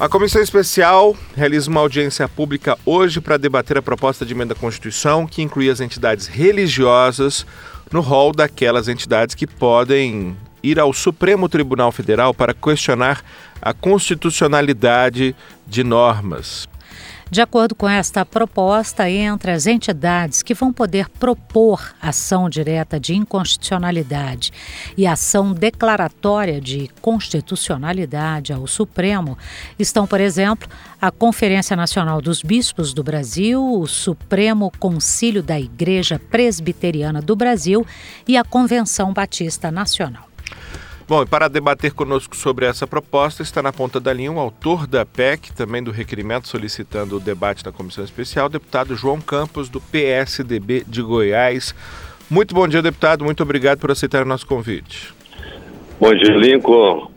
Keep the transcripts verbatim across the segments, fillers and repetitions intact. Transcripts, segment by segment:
A Comissão Especial realiza uma audiência pública hoje para debater a proposta de emenda à Constituição que inclui as entidades religiosas no rol daquelas entidades que podem ir ao Supremo Tribunal Federal para questionar a constitucionalidade de normas. De acordo com esta proposta, entre as entidades que vão poder propor ação direta de inconstitucionalidade e ação declaratória de constitucionalidade ao Supremo, estão, por exemplo, a Conferência Nacional dos Bispos do Brasil, o Supremo Concílio da Igreja Presbiteriana do Brasil e a Convenção Batista Nacional. Bom, e para debater conosco sobre essa proposta, está na ponta da linha o autor da P E C, também do requerimento solicitando o debate na Comissão Especial, o deputado João Campos, do P S D B de Goiás. Muito bom dia, deputado. Muito obrigado por aceitar o nosso convite. Bom dia, Lincoln.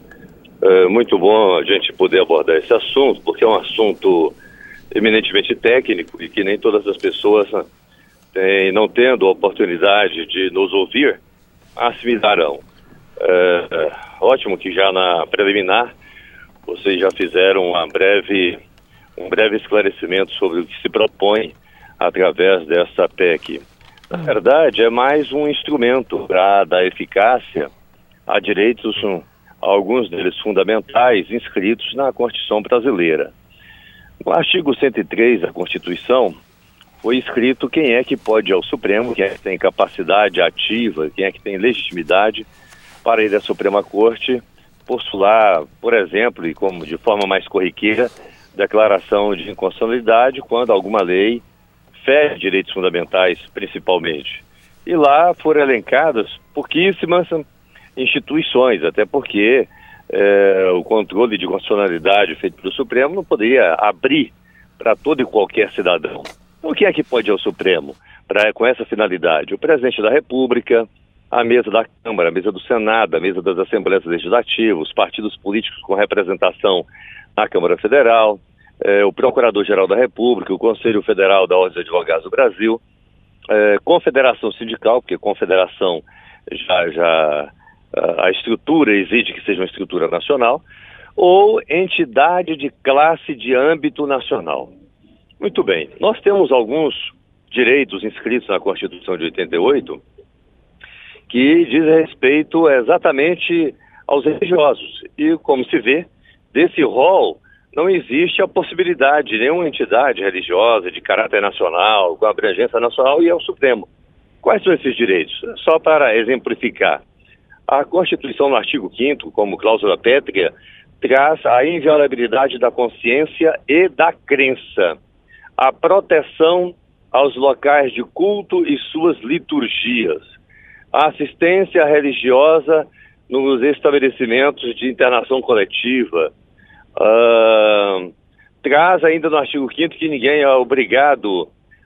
É muito bom a gente poder abordar esse assunto, porque é um assunto eminentemente técnico e que nem todas as pessoas têm, não tendo a oportunidade de nos ouvir, assimilarão. É, é, ótimo que já na preliminar vocês já fizeram uma breve, um breve esclarecimento sobre o que se propõe através dessa P E C. Na verdade, é mais um instrumento para dar eficácia a direitos, um, alguns deles fundamentais, inscritos na Constituição brasileira. No artigo cento e três da Constituição foi escrito quem é que pode ir ao Supremo, quem é que tem capacidade ativa, quem é que tem legitimidade para ir à Suprema Corte postular, por exemplo, e como de forma mais corriqueira, declaração de inconstitucionalidade quando alguma lei fere direitos fundamentais, principalmente. E lá foram elencadas pouquíssimas instituições, até porque é, o controle de constitucionalidade feito pelo Supremo não poderia abrir para todo e qualquer cidadão. Então, o que é que pode ir ao Supremo pra, com essa finalidade? O presidente da República, a mesa da Câmara, a mesa do Senado, a mesa das Assembleias Legislativas, os partidos políticos com representação na Câmara Federal, eh, o Procurador-Geral da República, o Conselho Federal da Ordem dos Advogados do Brasil, eh, Confederação Sindical, porque Confederação já, já a estrutura exige que seja uma estrutura nacional, ou entidade de classe de âmbito nacional. Muito bem, nós temos alguns direitos inscritos na Constituição de oitenta e oito, que diz respeito exatamente aos religiosos. E, como se vê, desse rol não existe a possibilidade de nenhuma entidade religiosa de caráter nacional, com abrangência nacional, e ao Supremo. Quais são esses direitos? Só para exemplificar. A Constituição, no artigo quinto, como cláusula pétrea, traz a inviolabilidade da consciência e da crença, a proteção aos locais de culto e suas liturgias, a assistência religiosa nos estabelecimentos de internação coletiva. Uh, traz ainda no artigo quinto que ninguém é obrigado,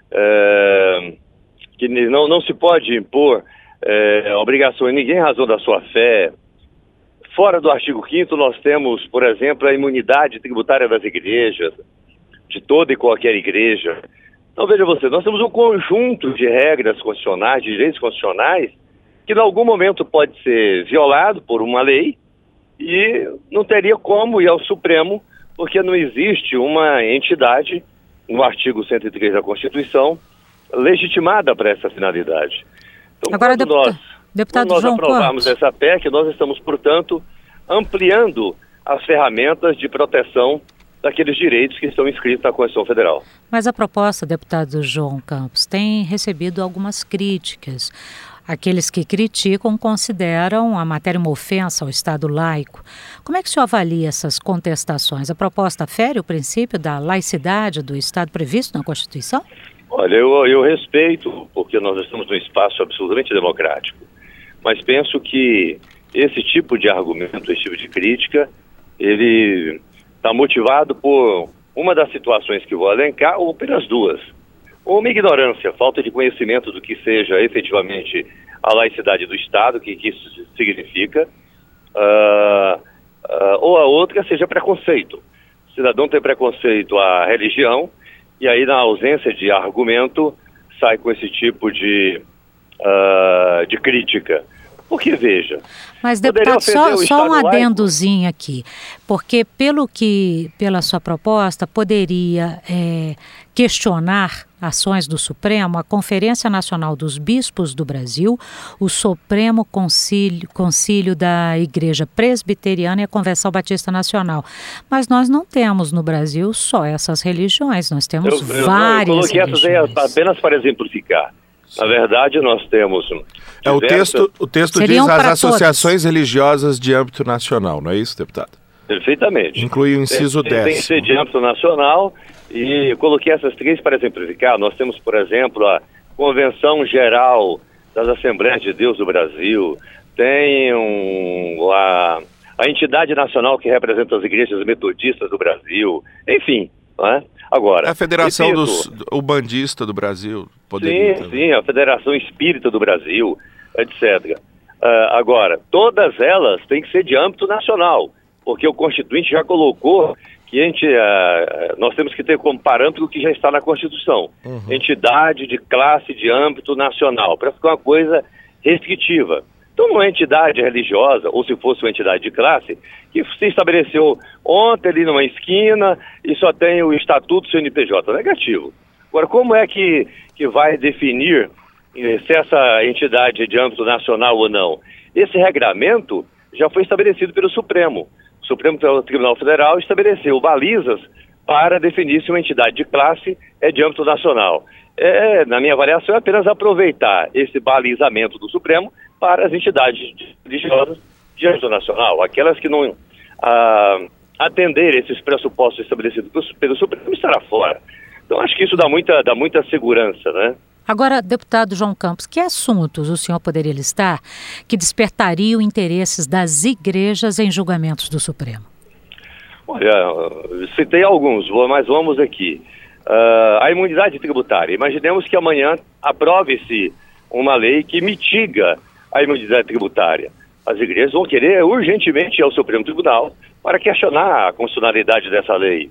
uh, que não, não se pode impor uh, obrigação a ninguém em razão da sua fé. Fora do artigo quinto nós temos, por exemplo, a imunidade tributária das igrejas, de toda e qualquer igreja. Então veja você, nós temos um conjunto de regras constitucionais, de direitos constitucionais, que em algum momento pode ser violado por uma lei e não teria como ir ao Supremo, porque não existe uma entidade, no artigo cento e três da Constituição, legitimada para essa finalidade. Então, Agora, quando deputado, nós, deputado quando nós João aprovarmos Campos. essa P E C, nós estamos, portanto, ampliando as ferramentas de proteção daqueles direitos que estão inscritos na Constituição Federal. Mas a proposta, deputado João Campos, tem recebido algumas críticas. Aqueles que criticam consideram a matéria uma ofensa ao Estado laico. Como é que o senhor avalia essas contestações? A proposta fere o princípio da laicidade do Estado previsto na Constituição? Olha, eu, eu respeito, porque nós estamos num espaço absolutamente democrático, mas penso que esse tipo de argumento, esse tipo de crítica, ele está motivado por uma das situações que vou elencar, ou pelas duas. Ou uma ignorância, falta de conhecimento do que seja efetivamente a laicidade do Estado, o que, que isso significa, uh, uh, ou a outra seja preconceito. O cidadão tem preconceito à religião, e aí na ausência de argumento sai com esse tipo de, uh, de crítica. Porque, veja... Mas, deputado, só, só um adendozinho laico aqui, porque pelo que, pela sua proposta, poderia é, questionar ações do Supremo a Conferência Nacional dos Bispos do Brasil, o Supremo Concílio, Concílio da Igreja Presbiteriana e a Convenção Batista Nacional. Mas nós não temos no Brasil só essas religiões, nós temos eu, eu, várias eu coloquei religiões. Essas aí apenas para exemplificar. Na verdade, nós temos... É, o texto, o texto diz as associações todos. religiosas de âmbito nacional, não é isso, deputado? Perfeitamente. Inclui o inciso tem, tem, décimo. Tem que ser de âmbito nacional e coloquei essas três para exemplificar. Nós temos, por exemplo, a Convenção Geral das Assembleias de Deus do Brasil, tem um, a, a entidade nacional que representa as igrejas metodistas do Brasil, enfim, não é? Agora, a Federação dos, Umbandista do Brasil poderia... Sim, também. sim, a Federação Espírita do Brasil, etcétera. Uh, agora, todas elas têm que ser de âmbito nacional, porque o Constituinte já colocou que a gente, uh, nós temos que ter como parâmetro o que já está na Constituição. Uhum. Entidade de classe de âmbito nacional, para ficar uma coisa restritiva. Então, uma entidade religiosa, ou se fosse uma entidade de classe, que se estabeleceu ontem ali numa esquina e só tem o Estatuto C N P J, negativo. Agora, como é que, que vai definir se essa entidade é de âmbito nacional ou não? Esse regramento já foi estabelecido pelo Supremo. O Supremo Tribunal Federal estabeleceu balizas para definir se uma entidade de classe é de âmbito nacional. É, na minha avaliação, é apenas aproveitar esse balizamento do Supremo para as entidades religiosas de âmbito nacional, aquelas que não ah, atenderem esses pressupostos estabelecidos pelo Supremo estará fora. Então, acho que isso dá muita, dá muita segurança, né? Agora, deputado João Campos, que assuntos o senhor poderia listar que despertariam interesses das igrejas em julgamentos do Supremo? Olha, citei alguns, mas vamos aqui. Uh, a imunidade tributária. Imaginemos que amanhã aprove-se uma lei que mitiga a imunidade tributária. As igrejas vão querer urgentemente ir ao Supremo Tribunal para questionar a constitucionalidade dessa lei.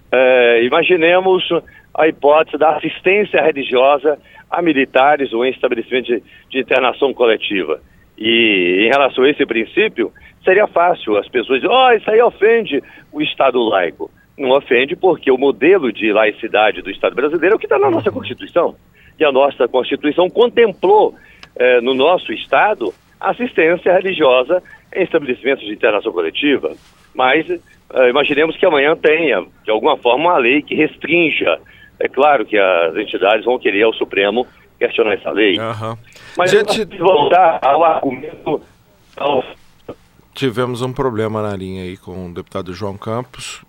Uh, imaginemos a hipótese da assistência religiosa a militares ou em estabelecimento de, de internação coletiva. E em relação a esse princípio, seria fácil as pessoas dizerem, oh, isso aí ofende o Estado laico. Não ofende porque o modelo de laicidade do Estado brasileiro é o que está na nossa Constituição. E a nossa Constituição contemplou eh, no nosso Estado assistência religiosa em estabelecimentos de internação coletiva. Mas eh, imaginemos que amanhã tenha, de alguma forma, uma lei que restrinja. É claro que as entidades vão querer ao Supremo questionar essa lei. Uhum. Mas gente... voltar ao argumento... Ao... Tivemos um problema na linha aí com o deputado João Campos.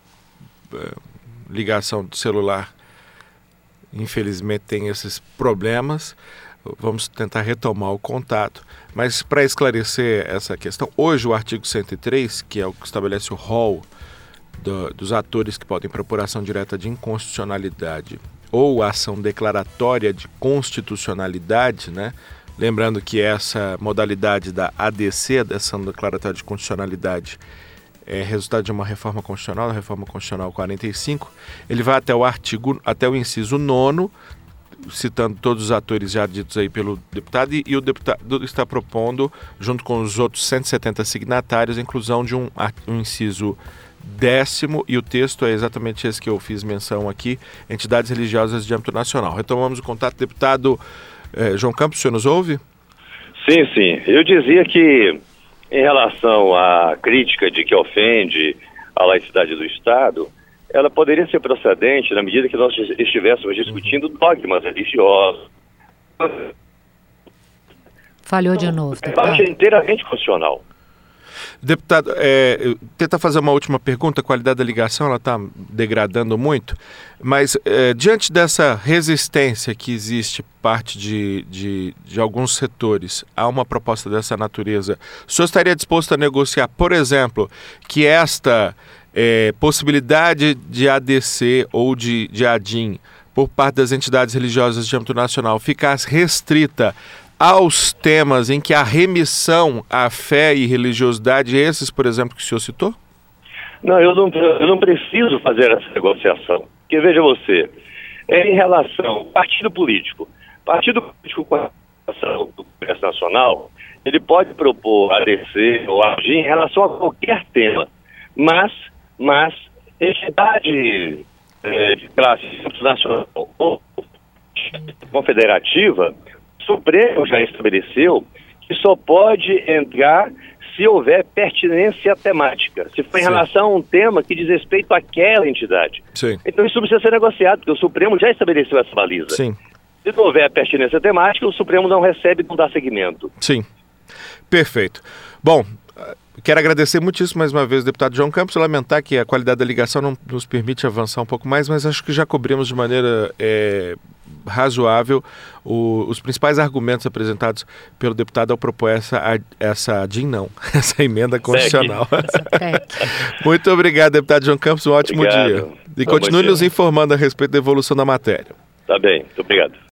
Ligação de celular, infelizmente, tem esses problemas. Vamos tentar retomar o contato. Mas para esclarecer essa questão, hoje o artigo cento e três, que é o que estabelece o rol do, dos atores que podem propor ação direta de inconstitucionalidade ou ação declaratória de constitucionalidade, né? Lembrando que essa modalidade da A D C, da ação declaratória de constitucionalidade, é resultado de uma reforma constitucional, a reforma constitucional quarenta e cinco, ele vai até o artigo, até o inciso nono, citando todos os atores já ditos aí pelo deputado, e, e o deputado está propondo, junto com os outros cento e setenta signatários, a inclusão de um, um inciso décimo, e o texto é exatamente esse que eu fiz menção aqui, entidades religiosas de âmbito nacional. Retomamos o contato, deputado eh, João Campos, o senhor nos ouve? Sim, sim. Eu dizia que em relação à crítica de que ofende a laicidade do Estado, ela poderia ser procedente na medida que nós estivéssemos discutindo dogmas religiosos. Falhou de novo, deputado. Eu acho inteiramente constitucional. Deputado, é, tenta fazer uma última pergunta, a qualidade da ligação ela está degradando muito, mas é, diante dessa resistência que existe parte de, de, de alguns setores a uma proposta dessa natureza, o senhor estaria disposto a negociar, por exemplo, que esta é, possibilidade de A D C ou de, de A D I M por parte das entidades religiosas de âmbito nacional ficasse restrita aos temas em que a remissão à fé e religiosidade, esses, por exemplo, que o senhor citou? Não, eu não, eu não preciso fazer essa negociação. Porque, veja você, é em relação ao partido político. Partido político com a ação do Congresso Nacional, ele pode propor a D C ou agir em relação a qualquer tema, mas, mas entidade é, de classe internacional ou confederativa, o Supremo já estabeleceu que só pode entrar se houver pertinência temática, se for em Sim. relação a um tema que diz respeito àquela entidade. Sim. Então isso precisa ser negociado, porque o Supremo já estabeleceu essa baliza. Sim. Se não houver pertinência temática, o Supremo não recebe e não dá seguimento. Sim. Perfeito. Bom, quero agradecer muitíssimo mais uma vez, deputado João Campos, lamentar que a qualidade da ligação não nos permite avançar um pouco mais, mas acho que já cobrimos de maneira é, razoável o, os principais argumentos apresentados pelo deputado ao propor essa, essa D I N, não, essa emenda constitucional. Muito obrigado, deputado João Campos, um ótimo obrigado. dia. E continue nos informando a respeito da evolução da matéria. Tá bem, muito obrigado.